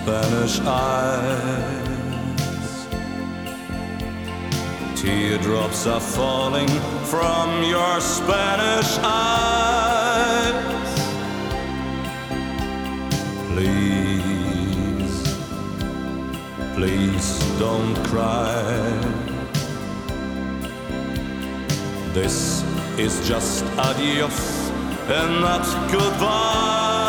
Spanish eyes. Teardrops are falling from your Spanish eyes. Please, please don't cry. This is just adios and not goodbye.